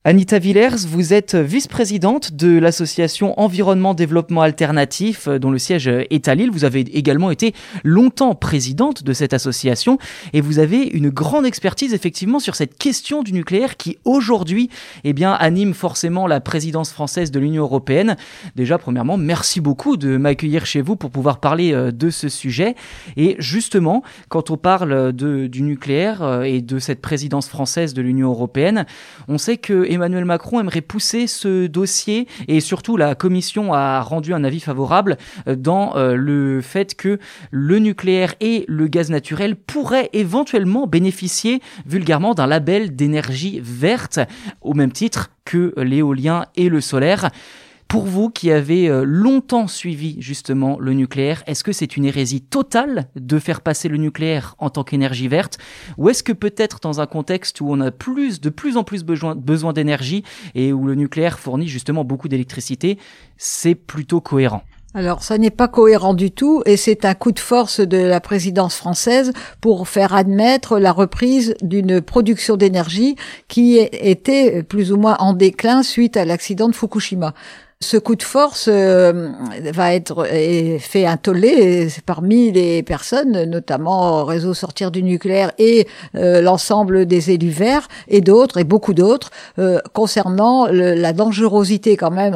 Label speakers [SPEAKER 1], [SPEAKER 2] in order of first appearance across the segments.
[SPEAKER 1] Anita Villers, vous êtes vice-présidente de l'association Environnement Développement Alternatif, dont le siège est à Lille. Vous avez également été longtemps présidente de cette association et vous avez une grande expertise effectivement sur cette question du nucléaire qui aujourd'hui anime forcément la présidence française de l'Union européenne. Déjà, premièrement, merci beaucoup de m'accueillir chez vous pour pouvoir parler de ce sujet. Et justement, quand on parle du nucléaire et de cette présidence française de l'Union européenne, on sait que Emmanuel Macron aimerait pousser ce dossier et surtout la Commission a rendu un avis favorable dans le fait que le nucléaire et le gaz naturel pourraient éventuellement bénéficier vulgairement d'un label d'énergie verte au même titre que l'éolien et le solaire. Pour vous qui avez longtemps suivi justement le nucléaire, est-ce que c'est une hérésie totale de faire passer le nucléaire en tant qu'énergie verte? Ou est-ce que peut-être dans un contexte où on a de plus en plus besoin d'énergie et où le nucléaire fournit justement beaucoup d'électricité, c'est plutôt cohérent?
[SPEAKER 2] Alors, ça n'est pas cohérent du tout et c'est un coup de force de la présidence française pour faire admettre la reprise d'une production d'énergie qui était plus ou moins en déclin suite à l'accident de Fukushima. Ce coup de force va être fait un tollé parmi les personnes, notamment Réseau Sortir du Nucléaire et l'ensemble des élus verts et d'autres, et beaucoup d'autres, concernant la dangerosité quand même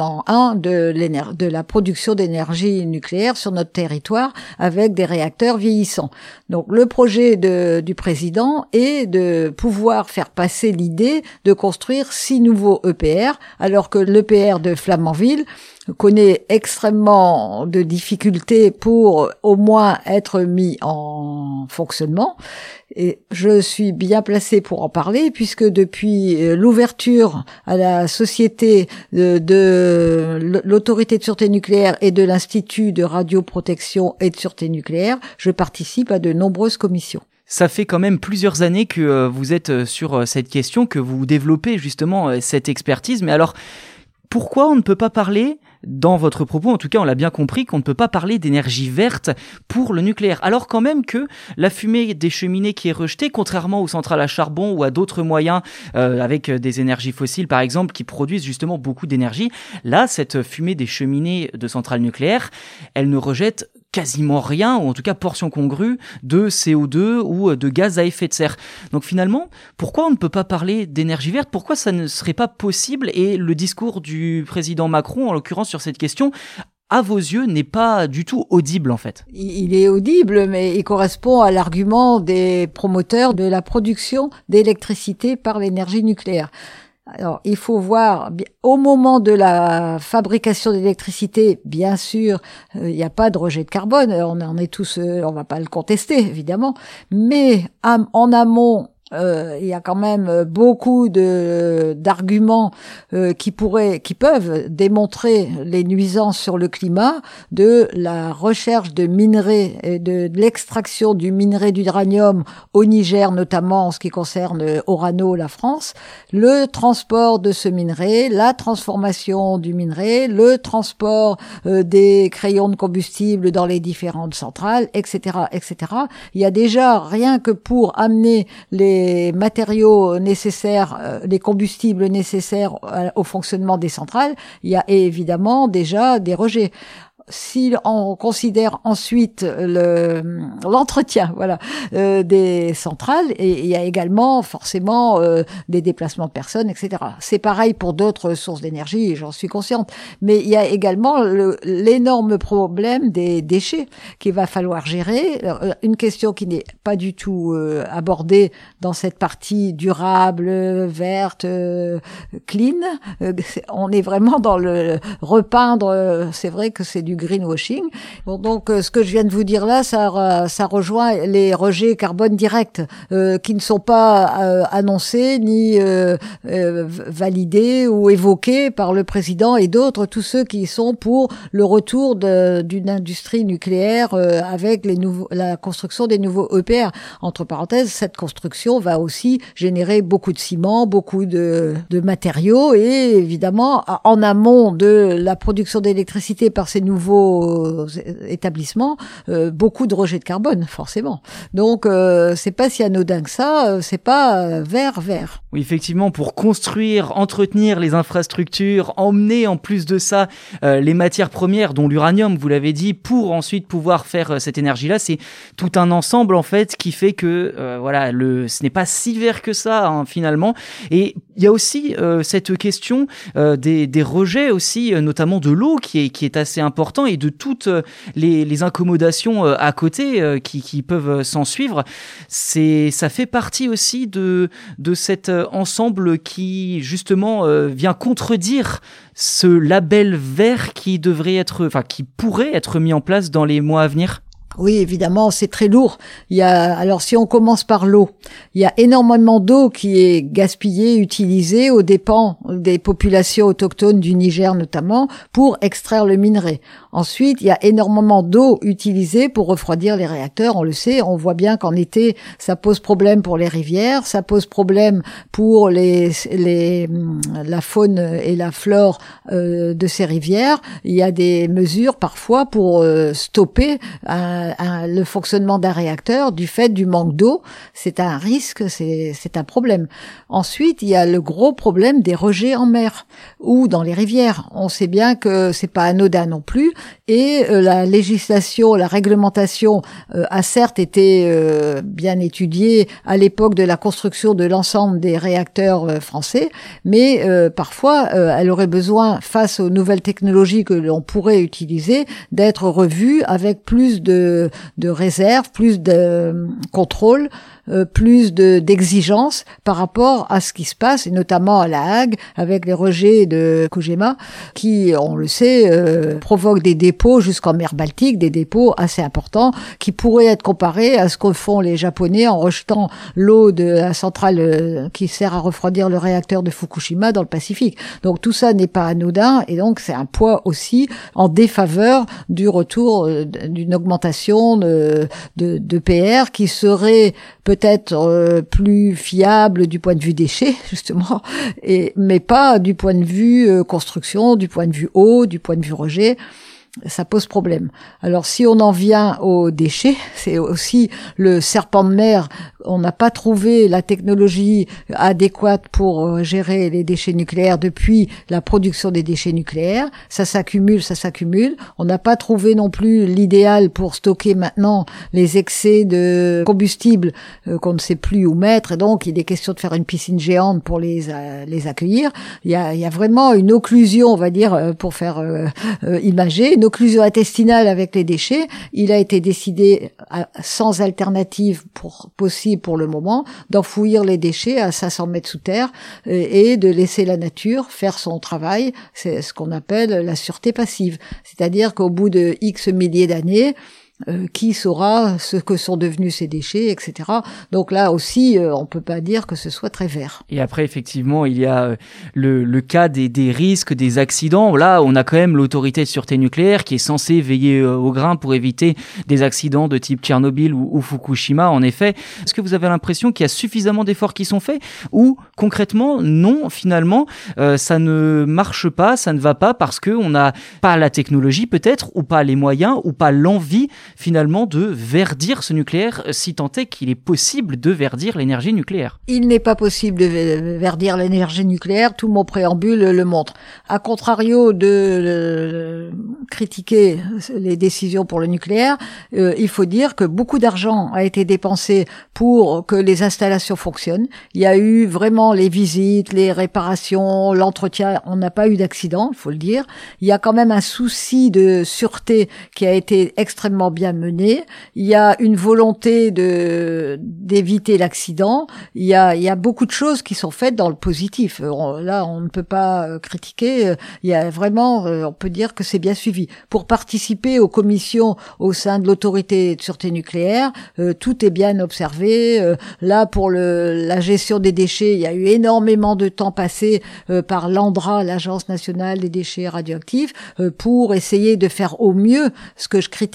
[SPEAKER 2] de la production d'énergie nucléaire sur notre territoire avec des réacteurs vieillissants. Donc le projet du président est de pouvoir faire passer l'idée de construire 6 nouveaux EPR, alors que l'EPR de Flamanville connaît extrêmement de difficultés pour au moins être mis en fonctionnement. Et je suis bien placée pour en parler puisque depuis l'ouverture à la société de l'Autorité de sûreté nucléaire et de l'Institut de radioprotection et de sûreté nucléaire, je participe à de nombreuses commissions.
[SPEAKER 1] Ça fait quand même plusieurs années que vous êtes sur cette question, que vous développez justement cette expertise. Mais alors, pourquoi on ne peut pas parler, dans votre propos, en tout cas on l'a bien compris, qu'on ne peut pas parler d'énergie verte pour le nucléaire, alors quand même que la fumée des cheminées qui est rejetée, contrairement aux centrales à charbon ou à d'autres moyens avec des énergies fossiles par exemple, qui produisent justement beaucoup d'énergie, là cette fumée des cheminées de centrales nucléaires, elle ne rejette quasiment rien, ou en tout cas portion congrue, de CO2 ou de gaz à effet de serre. Donc finalement, pourquoi on ne peut pas parler d'énergie verte? Pourquoi ça ne serait pas possible? Et le discours du président Macron, en l'occurrence sur cette question, à vos yeux, n'est pas du tout audible en fait.
[SPEAKER 2] Il est audible, mais il correspond à l'argument des promoteurs de la production d'électricité par l'énergie nucléaire. Alors, il faut voir, au moment de la fabrication d'électricité, bien sûr, il n'y a pas de rejet de carbone, on en est tous, on va pas le contester, évidemment, mais en amont, il y a quand même beaucoup d'arguments qui peuvent démontrer les nuisances sur le climat de la recherche de minerais et de l'extraction du minerai d'uranium au Niger, notamment en ce qui concerne Orano, la France, le transport de ce minerai, la transformation du minerai, le transport des crayons de combustible dans les différentes centrales, etc., etc. Il y a déjà, rien que pour amener les matériaux nécessaires, les combustibles nécessaires au fonctionnement des centrales, il y a évidemment déjà des rejets. Si on considère ensuite l'entretien, des centrales, et il y a également forcément des déplacements de personnes, etc. C'est pareil pour d'autres sources d'énergie, j'en suis consciente. Mais il y a également l'énorme problème des déchets qu'il va falloir gérer. Une question qui n'est pas du tout abordée dans cette partie durable, verte, clean. On est vraiment dans le repeindre. C'est vrai que c'est du greenwashing. Bon, donc, ce que je viens de vous dire là, ça rejoint les rejets carbone directs qui ne sont pas annoncés ni validés ou évoqués par le président et d'autres, tous ceux qui sont pour le retour d'une industrie nucléaire avec la construction des nouveaux EPR. Entre parenthèses, cette construction va aussi générer beaucoup de ciment, beaucoup de matériaux et évidemment, en amont de la production d'électricité par ces nouveaux nouveaux établissements beaucoup de rejets de carbone, forcément. Donc c'est pas si anodin que ça, c'est pas vert.
[SPEAKER 1] Oui, effectivement, pour construire, entretenir les infrastructures, emmener en plus de ça les matières premières, dont l'uranium, vous l'avez dit, pour ensuite pouvoir faire cette énergie-là, c'est tout un ensemble en fait qui fait que ce n'est pas si vert que ça finalement. Et il y a aussi cette question des rejets aussi, notamment de l'eau qui est assez important, et de toutes les incommodations à côté qui peuvent s'en suivre. Ça fait partie aussi de cet ensemble qui justement vient contredire ce label vert qui pourrait être mis en place dans les mois à venir.
[SPEAKER 2] Oui, évidemment, c'est très lourd. Alors si on commence par l'eau, il y a énormément d'eau qui est gaspillée, utilisée aux dépens des populations autochtones du Niger notamment pour extraire le minerai. Ensuite, il y a énormément d'eau utilisée pour refroidir les réacteurs, on le sait, on voit bien qu'en été, ça pose problème pour les rivières, ça pose problème pour la faune et la flore de ces rivières. Il y a des mesures parfois pour stopper le fonctionnement d'un réacteur du fait du manque d'eau. C'est un risque, c'est un problème. Ensuite, il y a le gros problème des rejets en mer ou dans les rivières. On sait bien que c'est pas anodin non plus. Et la législation, la réglementation a certes été bien étudiée à l'époque de la construction de l'ensemble des réacteurs français, mais parfois elle aurait besoin, face aux nouvelles technologies que l'on pourrait utiliser, d'être revue avec plus de réserve, plus de contrôle, plus d'exigences par rapport à ce qui se passe, et notamment à La Hague, avec les rejets de Fukushima, qui, on le sait, provoquent des dépôts jusqu'en mer Baltique, des dépôts assez importants, qui pourraient être comparés à ce que font les Japonais en rejetant l'eau de la centrale qui sert à refroidir le réacteur de Fukushima dans le Pacifique. Donc tout ça n'est pas anodin, et donc c'est un poids aussi en défaveur du retour d'une augmentation de PR qui serait peut-être plus fiable du point de vue déchets, justement, mais pas du point de vue construction, du point de vue eau, du point de vue rejet. Ça pose problème. Alors si on en vient aux déchets, c'est aussi le serpent de mer. On n'a pas trouvé la technologie adéquate pour gérer les déchets nucléaires depuis la production des déchets nucléaires. Ça s'accumule. On n'a pas trouvé non plus l'idéal pour stocker maintenant les excès de combustible qu'on ne sait plus où mettre. Et donc il est question de faire une piscine géante pour les accueillir. Il y a vraiment une occlusion, on va dire, pour faire imager, une occlusion intestinale avec les déchets. Il a été décidé, sans alternative possible pour le moment, d'enfouir les déchets à 500 mètres sous terre et de laisser la nature faire son travail. C'est ce qu'on appelle la sûreté passive. C'est-à-dire qu'au bout de X milliers d'années, qui saura ce que sont devenus ces déchets, etc. Donc là aussi, on peut pas dire que ce soit très vert.
[SPEAKER 1] Et après, effectivement, il y a le cas des risques, des accidents. Là, on a quand même l'autorité de sûreté nucléaire qui est censée veiller au grain pour éviter des accidents de type Tchernobyl ou Fukushima, en effet. Est-ce que vous avez l'impression qu'il y a suffisamment d'efforts qui sont faits, ou concrètement, non, finalement, ça ne marche pas, ça ne va pas parce qu'on n'a pas la technologie peut-être, ou pas les moyens, ou pas l'envie finalement de verdir ce nucléaire, si tant est qu'il est possible de verdir l'énergie nucléaire?
[SPEAKER 2] Il n'est pas possible de verdir l'énergie nucléaire, tout mon préambule le montre. A contrario de critiquer les décisions pour le nucléaire, il faut dire que beaucoup d'argent a été dépensé pour que les installations fonctionnent. Il y a eu vraiment les visites, les réparations, l'entretien, on n'a pas eu d'accident, il faut le dire. Il y a quand même un souci de sûreté qui a été extrêmement bien mené. Il y a une volonté d'éviter l'accident. Il y a beaucoup de choses qui sont faites dans le positif. Là, on ne peut pas critiquer. Il y a vraiment, on peut dire que c'est bien suivi. Pour participer aux commissions au sein de l'autorité de sûreté nucléaire, tout est bien observé. Là, pour la gestion des déchets, il y a eu énormément de temps passé par l'ANDRA, l'Agence nationale des déchets radioactifs, pour essayer de faire au mieux. Ce que je critique, c'est qu'il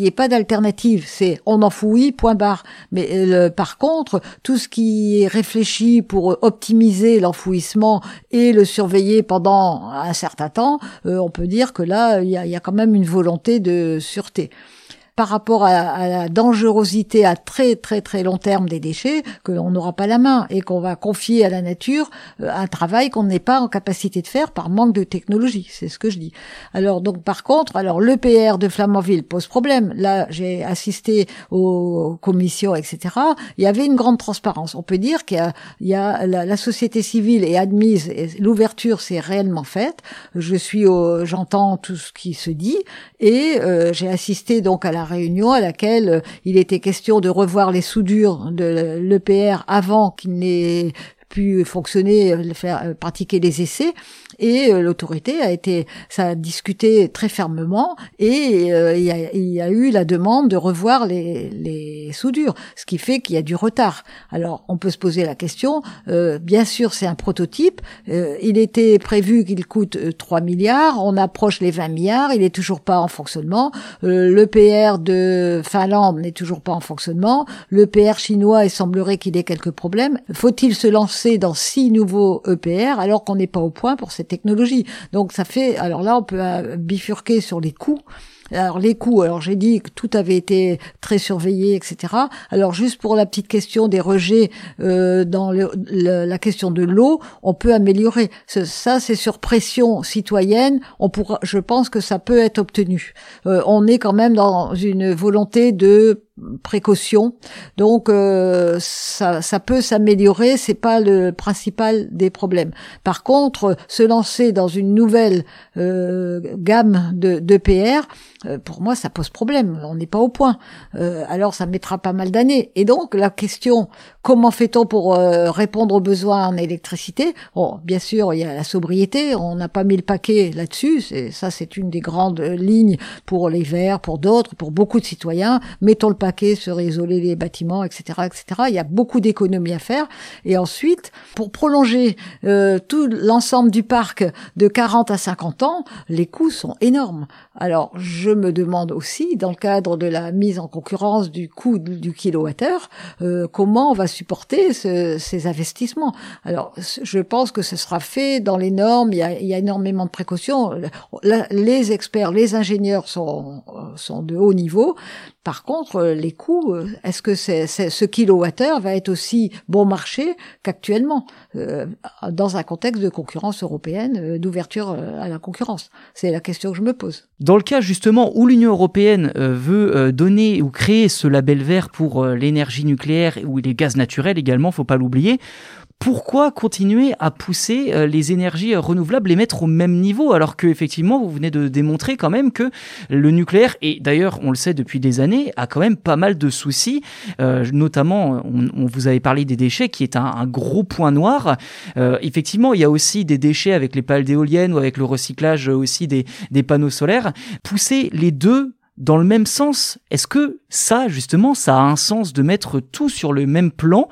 [SPEAKER 2] qu'il n'y ait pas d'alternative. C'est on enfouit, point barre. Mais par contre, tout ce qui est réfléchi pour optimiser l'enfouissement et le surveiller pendant un certain temps, on peut dire que là, il y a quand même une volonté de sûreté. Par rapport à la dangerosité à très très très long terme des déchets, que l'on n'aura pas la main et qu'on va confier à la nature un travail qu'on n'est pas en capacité de faire par manque de technologie, c'est ce que je dis. Alors donc par contre, l'EPR de Flamanville pose problème. Là, j'ai assisté aux commissions, etc. Il y avait une grande transparence. On peut dire qu'il y a la société civile est admise, et l'ouverture s'est réellement faite. J'entends tout ce qui se dit et j'ai assisté donc à la réunion à laquelle il était question de revoir les soudures de l'EPR avant qu'il n'ait pu fonctionner, pratiquer les essais. Et l'autorité a discuté très fermement et il y a eu la demande de revoir les soudures, ce qui fait qu'il y a du retard. Alors on peut se poser la question, bien sûr c'est un prototype, il était prévu qu'il coûte 3 milliards, on approche les 20 milliards, il est toujours pas en fonctionnement, l'EPR de Finlande n'est toujours pas en fonctionnement, l'EPR chinois, il semblerait qu'il ait quelques problèmes. Faut-il se lancer dans 6 nouveaux EPR alors qu'on n'est pas au point pour cette technologie? Donc ça fait, alors là on peut bifurquer sur les coûts. Alors les coûts, alors j'ai dit que tout avait été très surveillé, etc. Alors juste pour la petite question des rejets dans la question de l'eau, on peut améliorer. Ça c'est sur pression citoyenne. Je pense que ça peut être obtenu. On est quand même dans une volonté de précaution, donc ça peut s'améliorer. C'est pas le principal des problèmes. Par contre, se lancer dans une nouvelle gamme d'EPR, pour moi, ça pose problème. On n'est pas au point. Alors, ça mettra pas mal d'années. Et donc, la question, comment fait-on pour répondre aux besoins en électricité? Bon, bien sûr, il y a la sobriété. On n'a pas mis le paquet là-dessus. C'est une des grandes lignes pour les Verts, pour d'autres, pour beaucoup de citoyens. Mettons le paquet sur isoler les bâtiments, etc., etc. Il y a beaucoup d'économies à faire. Et ensuite, pour prolonger tout l'ensemble du parc de 40 à 50 ans, les coûts sont énormes. Alors, je me demande aussi, dans le cadre de la mise en concurrence du coût du kilowattheure, comment on va supporter ces investissements. Alors, je pense que ce sera fait dans les normes. Il y a énormément de précautions. Les experts, les ingénieurs sont de haut niveau. Par contre, les coûts, est-ce que ce kilowattheure va être aussi bon marché qu'actuellement, dans un contexte de concurrence européenne, d'ouverture à la concurrence? C'est la question que je me pose.
[SPEAKER 1] Dans le cas justement où l'Union européenne veut donner ou créer ce label vert pour l'énergie nucléaire ou les gaz naturels également, faut pas l'oublier, pourquoi continuer à pousser les énergies renouvelables, les mettre au même niveau, alors que effectivement vous venez de démontrer quand même que le nucléaire, et d'ailleurs on le sait depuis des années, a quand même pas mal de soucis, notamment on vous avait parlé des déchets qui est un gros point noir. Effectivement il y a aussi des déchets avec les pales d'éoliennes ou avec le recyclage aussi des panneaux solaires. Pousser les deux dans le même sens, est-ce que ça, justement, ça a un sens de mettre tout sur le même plan,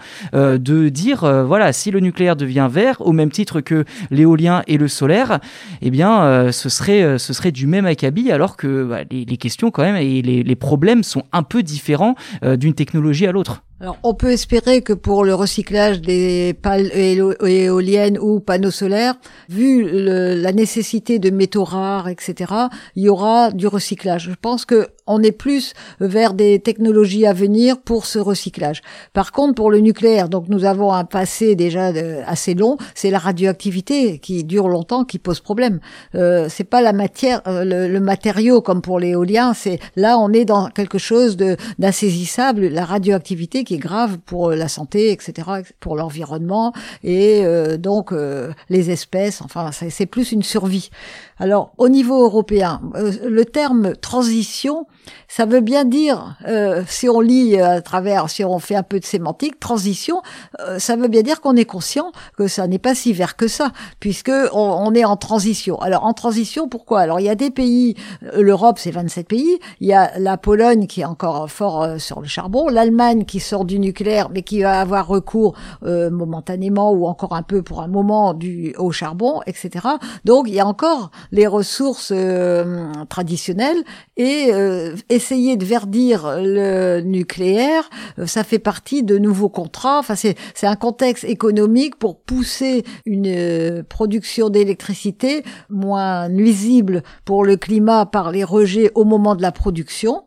[SPEAKER 1] de dire, voilà, si le nucléaire devient vert, au même titre que l'éolien et le solaire, eh bien, ce serait du même acabit, alors que les questions quand même et les problèmes sont un peu différents d'une technologie à l'autre.
[SPEAKER 2] Alors, on peut espérer que pour le recyclage des pales éoliennes ou panneaux solaires, vu la nécessité de métaux rares, etc., il y aura du recyclage. Je pense que on est plus vers des technologies à venir pour ce recyclage. Par contre, pour le nucléaire, donc nous avons un passé déjà assez long, c'est la radioactivité qui dure longtemps, qui pose problème. C'est pas la matière, le matériau comme pour l'éolien. Là, on est dans quelque chose d'insaisissable. La radioactivité qui est grave pour la santé, etc., pour l'environnement et donc les espèces. Enfin, c'est plus une survie. Alors, au niveau européen, le terme transition, ça veut bien dire, si on lit à travers, si on fait un peu de sémantique, transition, ça veut bien dire qu'on est conscient que ça n'est pas si vert que ça, puisque on est en transition. Alors, en transition, pourquoi? Alors, il y a des pays, l'Europe, c'est 27 pays, il y a la Pologne qui est encore fort sur le charbon, l'Allemagne qui sort du nucléaire, mais qui va avoir recours momentanément ou encore un peu pour un moment au charbon, etc. Donc, il y a encore les ressources traditionnelles et essayer de verdir le nucléaire, ça fait partie de nouveaux contrats. Enfin, c'est un contexte économique pour pousser une production d'électricité moins nuisible pour le climat par les rejets au moment de la production.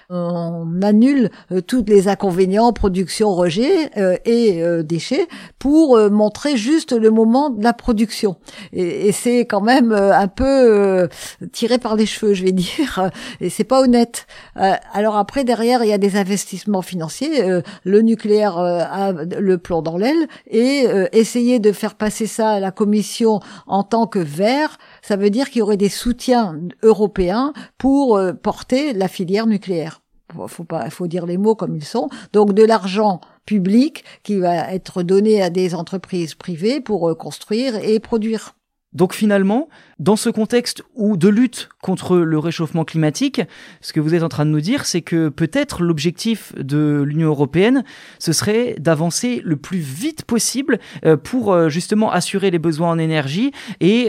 [SPEAKER 2] On annule tous les inconvénients, production, rejet et déchets pour montrer juste le moment de la production. Et c'est quand même un peu tiré par les cheveux, je vais dire, et c'est pas honnête. Alors après, derrière, il y a des investissements financiers. Le nucléaire a le plomb dans l'aile, et essayer de faire passer ça à la Commission en tant que vert, ça veut dire qu'il y aurait des soutiens européens pour porter la filière nucléaire. Faut dire les mots comme ils sont. Donc de l'argent public qui va être donné à des entreprises privées pour construire et produire.
[SPEAKER 1] Donc finalement, dans ce contexte de lutte contre le réchauffement climatique, ce que vous êtes en train de nous dire, c'est que peut-être l'objectif de l'Union européenne, ce serait d'avancer le plus vite possible pour justement assurer les besoins en énergie et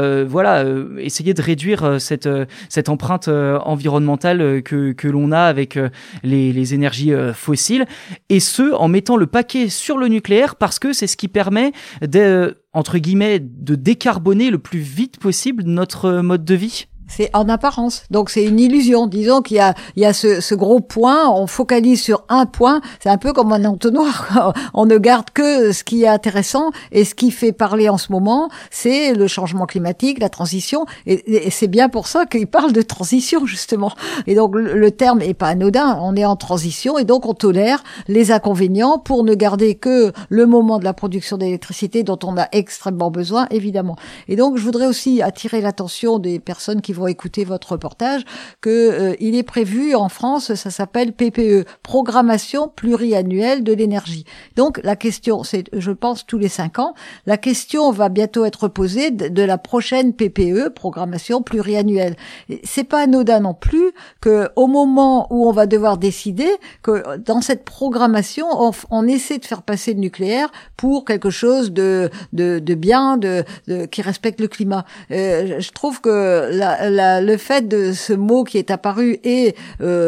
[SPEAKER 1] essayer de réduire cette empreinte environnementale que l'on a avec les énergies fossiles, et ce en mettant le paquet sur le nucléaire, parce que c'est ce qui permet entre guillemets, de décarboner le plus vite possible notre mode de vie.
[SPEAKER 2] C'est en apparence. Donc c'est une illusion. Disons qu'il y a ce gros point, on focalise sur un point, c'est un peu comme un entonnoir. On ne garde que ce qui est intéressant, et ce qui fait parler en ce moment, c'est le changement climatique, la transition, et c'est bien pour ça qu'il parle de transition, justement. Et donc le terme est pas anodin, on est en transition, et donc on tolère les inconvénients pour ne garder que le moment de la production d'électricité dont on a extrêmement besoin, évidemment. Et donc je voudrais aussi attirer l'attention des personnes qui vont écouter votre reportage, que il est prévu en France, ça s'appelle PPE, Programmation Pluriannuelle de l'Énergie. Donc la question, c'est, je pense, tous les 5 ans, la question va bientôt être posée de la prochaine PPE, Programmation Pluriannuelle. Et c'est pas anodin non plus que au moment où on va devoir décider, que dans cette programmation, on essaie de faire passer le nucléaire pour quelque chose de bien, qui respecte le climat. Je trouve que le fait de ce mot qui est apparu et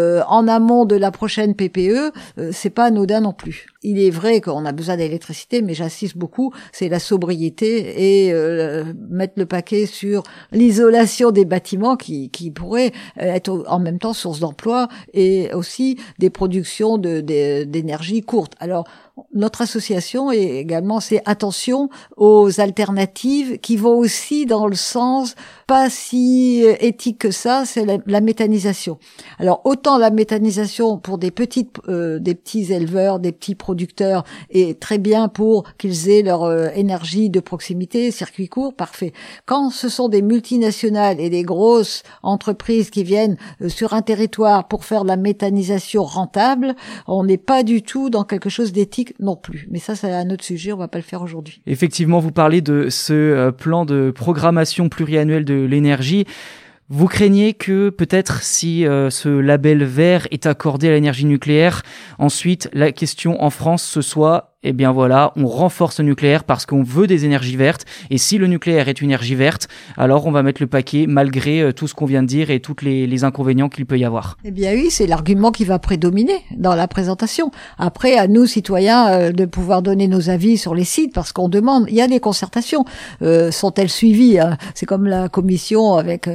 [SPEAKER 2] en amont de la prochaine PPE, c'est pas anodin non plus. Il est vrai qu'on a besoin d'électricité, mais j'insiste beaucoup, c'est la sobriété et mettre le paquet sur l'isolation des bâtiments qui pourrait être en même temps source d'emploi et aussi des productions d'énergie courte. Alors, notre association est également, c'est attention aux alternatives qui vont aussi dans le sens pas si éthique que ça, c'est la méthanisation. Alors autant la méthanisation pour des petits éleveurs, des petits producteurs est très bien pour qu'ils aient leur énergie de proximité, circuit court, parfait. Quand ce sont des multinationales et des grosses entreprises qui viennent sur un territoire pour faire de la méthanisation rentable, on n'est pas du tout dans quelque chose d'éthique non plus. Mais ça, c'est un autre sujet, on va pas le faire aujourd'hui.
[SPEAKER 1] Effectivement, vous parlez de ce plan de programmation pluriannuelle de l'énergie. Vous craignez que peut-être si ce label vert est accordé à l'énergie nucléaire, ensuite la question en France ce soit eh bien voilà, on renforce le nucléaire parce qu'on veut des énergies vertes, et si le nucléaire est une énergie verte, alors on va mettre le paquet malgré tout ce qu'on vient de dire et tous les inconvénients qu'il peut y avoir.
[SPEAKER 2] Eh bien oui, c'est l'argument qui va prédominer dans la présentation. Après, à nous, citoyens, de pouvoir donner nos avis sur les sites, parce qu'on demande, il y a des concertations, sont-elles suivies, hein? C'est comme la commission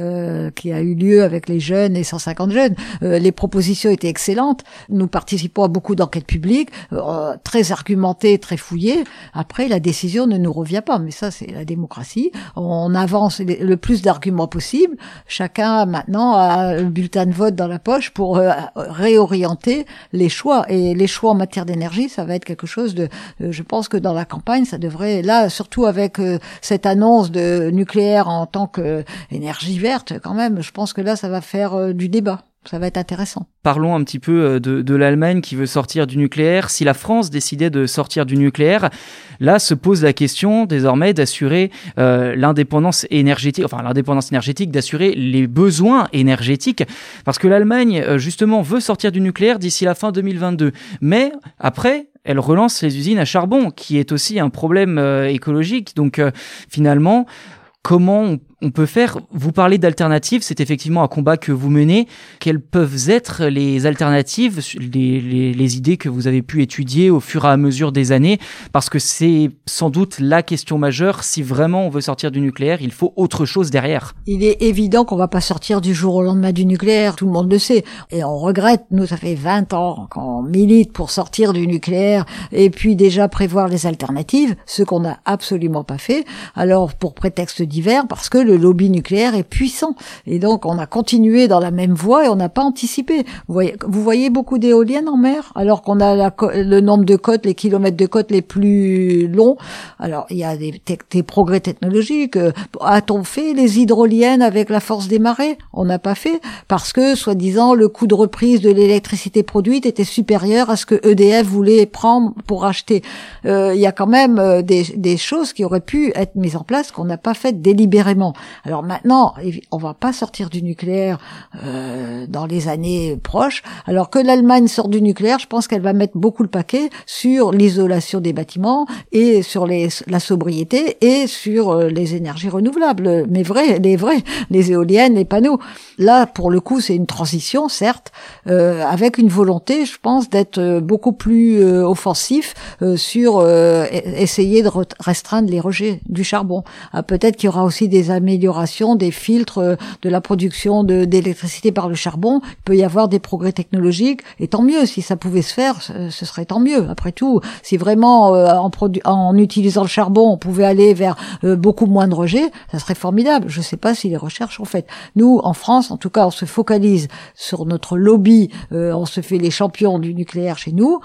[SPEAKER 2] qui a eu lieu avec les jeunes et 150 jeunes. Les propositions étaient excellentes. Nous participons à beaucoup d'enquêtes publiques, très argumentées, très fouillé. Après, la décision ne nous revient pas, mais ça, c'est la démocratie. On avance le plus d'arguments possible. Chacun, maintenant, a un bulletin de vote dans la poche pour réorienter les choix. Et les choix en matière d'énergie, ça va être quelque chose de... je pense que dans la campagne, ça devrait... Là, surtout avec cette annonce de nucléaire en tant qu'énergie verte, quand même, je pense que là, ça va faire du débat. Ça va être intéressant.
[SPEAKER 1] Parlons un petit peu de l'Allemagne qui veut sortir du nucléaire. Si la France décidait de sortir du nucléaire, là se pose la question désormais d'assurer l'indépendance énergétique, d'assurer les besoins énergétiques, parce que l'Allemagne justement veut sortir du nucléaire d'ici la fin 2022. Mais après, elle relance les usines à charbon, qui est aussi un problème écologique. Donc finalement, comment on peut faire? Vous parlez d'alternatives, c'est effectivement un combat que vous menez. Quelles peuvent être les alternatives, les idées que vous avez pu étudier au fur et à mesure des années? Parce que c'est sans doute la question majeure. Si vraiment on veut sortir du nucléaire, il faut autre chose derrière.
[SPEAKER 2] Il est évident qu'on va pas sortir du jour au lendemain du nucléaire, tout le monde le sait. Et on regrette, nous ça fait 20 ans qu'on milite pour sortir du nucléaire et puis déjà prévoir les alternatives, ce qu'on n'a absolument pas fait. Alors pour prétexte divers, parce que le lobby nucléaire est puissant. Et donc, on a continué dans la même voie et on n'a pas anticipé. Vous voyez beaucoup d'éoliennes en mer, alors qu'on a le nombre de côtes, les kilomètres de côtes les plus longs. Alors, il y a des progrès technologiques. A-t-on fait les hydroliennes avec la force des marées? On n'a pas fait, parce que, soi-disant, le coût de reprise de l'électricité produite était supérieur à ce que EDF voulait prendre pour acheter. Il y a quand même des choses qui auraient pu être mises en place qu'on n'a pas faites délibérément. Alors maintenant, on va pas sortir du nucléaire dans les années proches. Alors que l'Allemagne sort du nucléaire, je pense qu'elle va mettre beaucoup le paquet sur l'isolation des bâtiments et sur la sobriété et sur les énergies renouvelables. Mais les éoliennes, les panneaux. Là, pour le coup, c'est une transition, certes, avec une volonté, je pense, d'être beaucoup plus offensif sur essayer de restreindre les rejets du charbon. Peut-être qu'il y aura aussi des améliorations des filtres de la production d'électricité par le charbon. Il peut y avoir des progrès technologiques, et tant mieux. Si ça pouvait se faire, ce serait tant mieux. Après tout, si vraiment en utilisant le charbon, on pouvait aller vers beaucoup moins de rejets, ça serait formidable. Je ne sais pas si les recherches sont faites. Nous, en France, en tout cas, on se focalise sur notre lobby. On se fait les champions du nucléaire chez nous.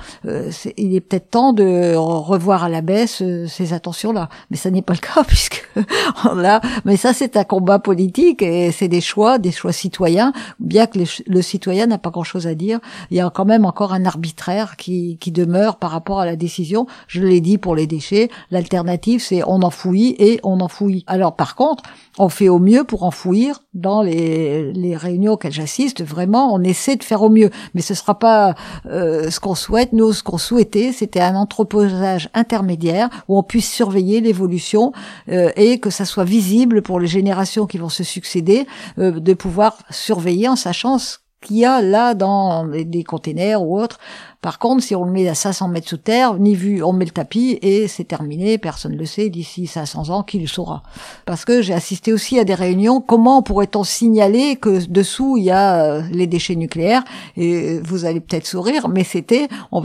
[SPEAKER 2] Il est peut-être temps de revoir à la baisse ces attentions-là. Mais ça n'est pas le cas puisque là, mais ça c'est un combat politique et c'est des choix citoyens, bien que le citoyen n'a pas grand-chose à dire. Il y a quand même encore un arbitraire qui demeure par rapport à la décision. Je l'ai dit pour les déchets, l'alternative c'est on enfouit et on enfouit. Alors par contre, on fait au mieux pour enfouir. Dans les réunions auxquelles j'assiste, vraiment, on essaie de faire au mieux. Mais ce sera pas ce qu'on souhaite. Nous, ce qu'on souhaitait, c'était un entreposage intermédiaire où on puisse surveiller l'évolution et que ça soit visible pour les générations qui vont se succéder, de pouvoir surveiller en sachant ce qu'il y a là dans des containers ou autres. Par contre, si on le met à 500 mètres sous terre, ni vu, on met le tapis et c'est terminé, personne ne le sait, d'ici 500 ans, qui le saura. Parce que j'ai assisté aussi à des réunions, comment pourrait-on signaler que dessous il y a les déchets nucléaires? Et vous allez peut-être sourire, mais on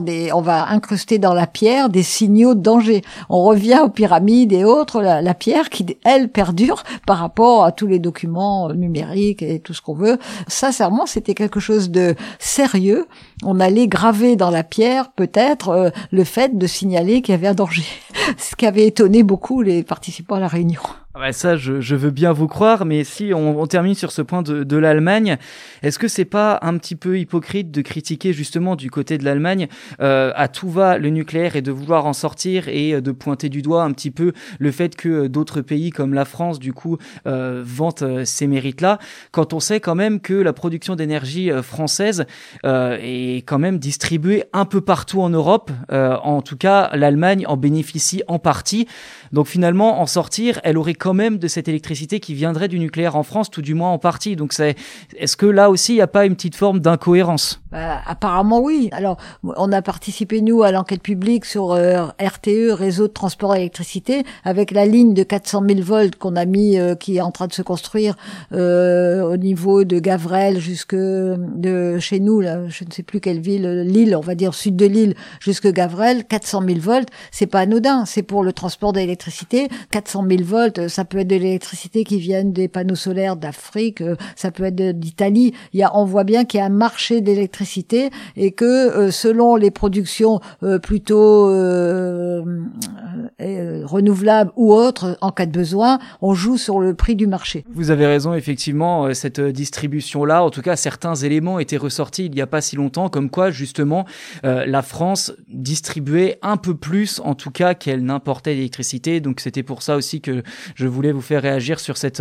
[SPEAKER 2] va incruster dans la pierre des signaux de danger. On revient aux pyramides et autres, la pierre qui, elle, perdure par rapport à tous les documents numériques et tout ce qu'on veut. Sincèrement, c'était quelque chose de sérieux. On allait graver dans la pierre, peut-être, le fait de signaler qu'il y avait un danger. Ce qui avait étonné beaucoup les participants à la réunion.
[SPEAKER 1] Ouais, ça, je veux bien vous croire, mais si on termine sur ce point de l'Allemagne, est-ce que c'est pas un petit peu hypocrite de critiquer justement du côté de l'Allemagne à tout va le nucléaire et de vouloir en sortir et de pointer du doigt un petit peu le fait que d'autres pays comme la France, du coup, vantent ces mérites-là, quand on sait quand même que la production d'énergie française est quand même distribuée un peu partout en Europe. En tout cas, l'Allemagne en bénéficie en partie. Donc finalement, en sortir, elle aurait quand même de cette électricité qui viendrait du nucléaire en France, tout du moins en partie. Donc est-ce que là aussi, il n'y a pas une petite forme d'incohérence?
[SPEAKER 2] Apparemment, oui. Alors, on a participé, nous, à l'enquête publique sur RTE, Réseau de transport d'électricité, avec la ligne de 400 000 volts qu'on a mis, qui est en train de se construire au niveau de Gavrelle jusque de chez nous, là, je ne sais plus quelle ville, Lille, on va dire sud de Lille, jusque Gavrelle, 400 000 volts, c'est pas anodin, c'est pour le transport d'électricité. 400 000 volts, ça peut être de l'électricité qui vient des panneaux solaires d'Afrique, ça peut être d'Italie. On voit bien qu'il y a un marché d'électricité et que selon les productions plutôt renouvelables ou autres, en cas de besoin, on joue sur le prix du marché.
[SPEAKER 1] Vous avez raison, effectivement, cette distribution-là, en tout cas certains éléments étaient ressortis il n'y a pas si longtemps, comme quoi justement la France distribuait un peu plus, en tout cas, qu'elle n'importait d'électricité. Donc c'était pour ça aussi que je voulais vous faire réagir sur cette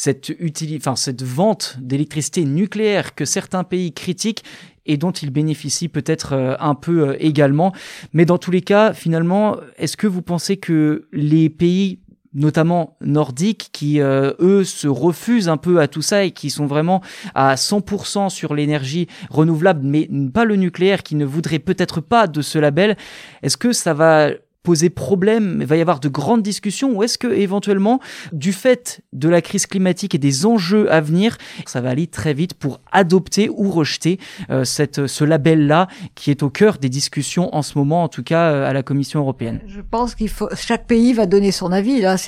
[SPEAKER 1] vente d'électricité nucléaire que certains pays critiquent et dont ils bénéficient peut-être un peu également. Mais dans tous les cas, finalement, est-ce que vous pensez que les pays notamment nordiques, qui, eux, se refusent un peu à tout ça et qui sont vraiment à 100% sur l'énergie renouvelable, mais pas le nucléaire, qui ne voudrait peut-être pas de ce label. Est-ce que ça va poser problème, il va y avoir de grandes discussions, ou est-ce que éventuellement, du fait de la crise climatique et des enjeux à venir, ça va aller très vite pour adopter ou rejeter ce label-là qui est au cœur des discussions en ce moment, en tout cas à la Commission européenne?
[SPEAKER 2] Je pense chaque pays va donner son avis. Là,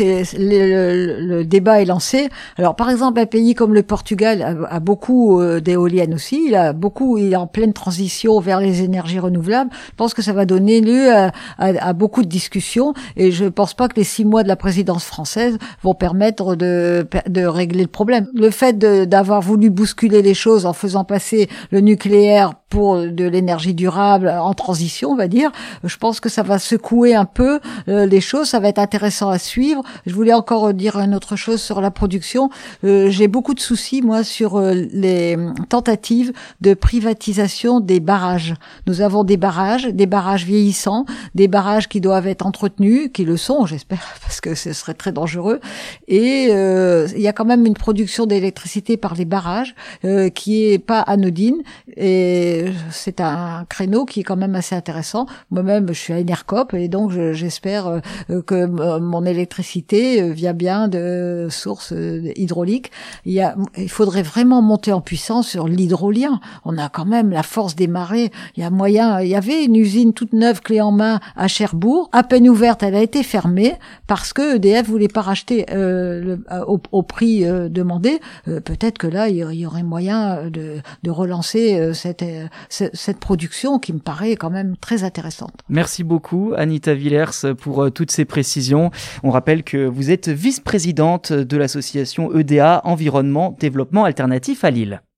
[SPEAKER 2] le débat est lancé. Alors, par exemple, un pays comme le Portugal a beaucoup d'éoliennes aussi. Il est en pleine transition vers les énergies renouvelables. Je pense que ça va donner lieu à beaucoup de discussions, et je pense pas que les 6 mois de la présidence française vont permettre de régler le problème. Le fait d'avoir voulu bousculer les choses en faisant passer le nucléaire pour de l'énergie durable en transition, on va dire, je pense que ça va secouer un peu les choses, ça va être intéressant à suivre. Je voulais encore dire une autre chose sur la production. J'ai beaucoup de soucis, moi, sur les tentatives de privatisation des barrages. Nous avons des barrages vieillissants, des barrages qui doivent être entretenus, qui le sont, j'espère, parce que ce serait très dangereux. Et il y a quand même une production d'électricité par les barrages qui est pas anodine, et c'est un créneau qui est quand même assez intéressant. Moi-même, je suis à Enercop, et donc j'espère que mon électricité vient bien de sources hydrauliques. Il faudrait vraiment monter en puissance sur l'hydrolien. On a quand même la force des marées. Il y a moyen. Il y avait une usine toute neuve, clé en main, à Cherbourg, à peine ouverte, elle a été fermée parce que EDF voulait pas racheter au prix demandé. Peut-être que là, il y aurait moyen de relancer cette production qui me paraît quand même très intéressante.
[SPEAKER 1] Merci beaucoup Anita Villers pour toutes ces précisions. On rappelle que vous êtes vice-présidente de l'association EDA Environnement Développement Alternatif à Lille.